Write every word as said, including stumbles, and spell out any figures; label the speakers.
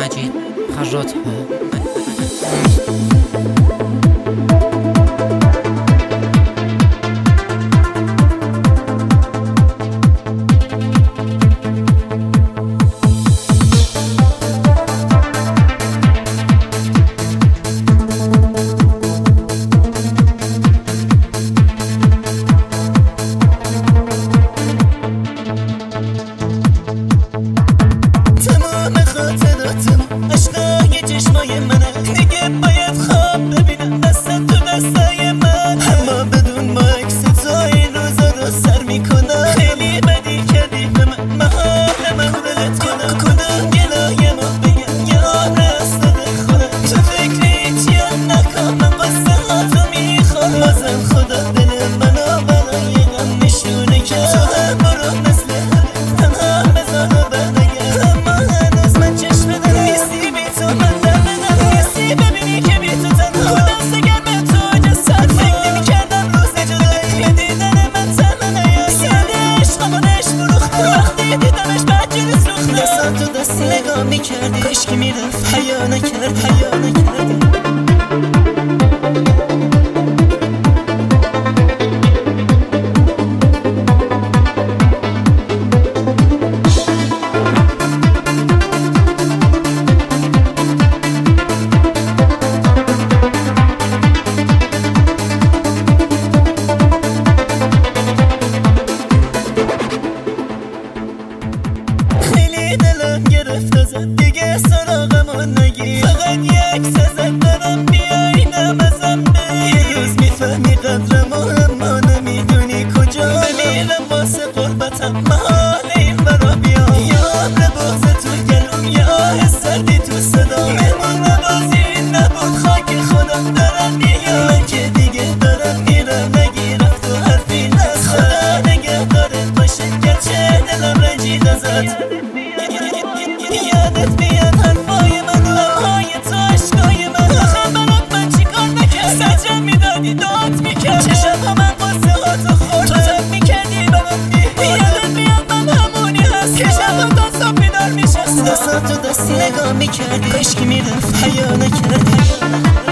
Speaker 1: مجید خراط
Speaker 2: عشقای چشمای منه دیگه باید خواب ببینم دست تو دستای من اما بدون با عکس تو این روزا رو سر میکنم خیلی بدی کردی به من محال من ولت کنم کدوم گلای ما بگم یه عمر از داده خودم تو فکر هیچیم نکن من قصه ها تو میخوام بازم خدا دل منو برای غم نشونه کرد تو هم برو مثل همه تنها بذار و بردگرد اما هنوز من چشم دارم نیستی بی تو من در بدم نیستی ببینی که بی تو تنها خودم سگرم تو جسد فکر نمی کردم روز جدایی به دیدن من تنها نیایی یاد عشقمونش فروختم وقتی دیدمش بدجوری سوختم دستم تو دست نگاه میکردی کاشکی میرفت حیا نکرد حیا نکردی دلم گرفت ازت دیگه سراغمو نگیر فقط یک سزد دارم بیاینم ازم بگیر یه روز میفهمی قدرمو اما نمیدونی کجا بمیرم واسه قربتم محال این برا بیام یا عمر بغض تو گلوم یا آه سردی تو صدا مهمون نبازی نبود خاک خودم دارم میگم من که دیگه دارم میرم نگیرم تو حرفی نست خدا نگهدارت باشه گرچه دلم رنجید ازت یادت بیاد حرفای من و لبهای تو عشقای من آخه برات من چی کار نکرد سجم میدادی داد میکرد چه شبها من قصه ها تو خورده تو تب میکردی برات میبود یادت بیاد من همونی هست که شبها تا صبح بیدار میشست دستم تو دستی نگاه میکردی کاشکی میرفت حیا نکرد